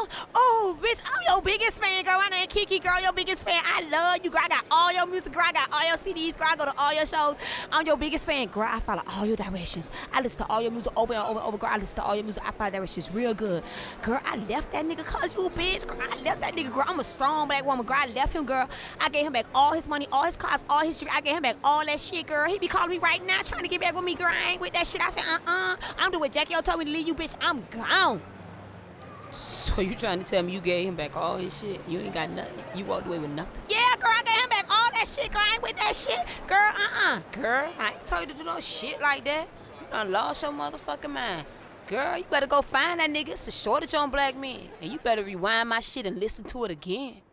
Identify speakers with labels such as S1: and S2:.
S1: Oh, bitch, I'm your biggest fan, girl. My name Kiki, girl, your biggest fan. I love you, girl. I got all your music, girl. I got all your CDs, girl. I go to all your shows. I'm your biggest fan, girl. I follow all your directions. I listen to all your music over and over and over, girl. I listen to all your music. I follow directions real good. Girl, I left that nigga cause you, bitch. Girl, I left that nigga, girl. I'm a strong black woman, girl. I left him, girl. I gave him back all his money, all his cars, all his street. I gave him back all that shit, girl. He be calling me right now trying to get back with me, girl. I ain't with that shit. I said, I'm doing what Jackie O told me to leave you, bitch. I'm gone.
S2: So you trying to tell me you gave him back all his shit? You ain't got nothing. You walked away with nothing.
S1: Yeah, girl, I gave him back all that shit, girl. I ain't with that shit. Girl,
S2: Girl, I ain't told you to do no shit like that. You done lost your motherfucking mind. Girl, you better go find that nigga. It's a shortage on black men. And you better rewind my shit and listen to it again.